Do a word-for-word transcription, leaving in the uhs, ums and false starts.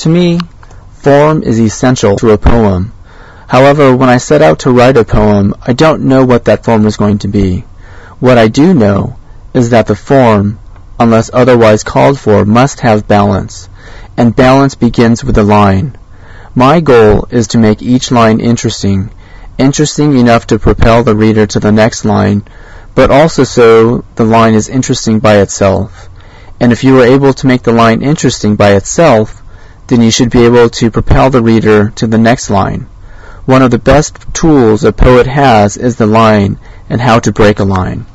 To me, form is essential to a poem. However, when I set out to write a poem, I don't know what that form is going to be. What I do know is that the form, unless otherwise called for, must have balance, and balance begins with a line. My goal is to make each line interesting, interesting enough to propel the reader to the next line, but also so the line is interesting by itself. And if you are able to make the line interesting by itself, then you should be able to propel the reader to the next line. One of the best tools a poet has is the line and how to break a line.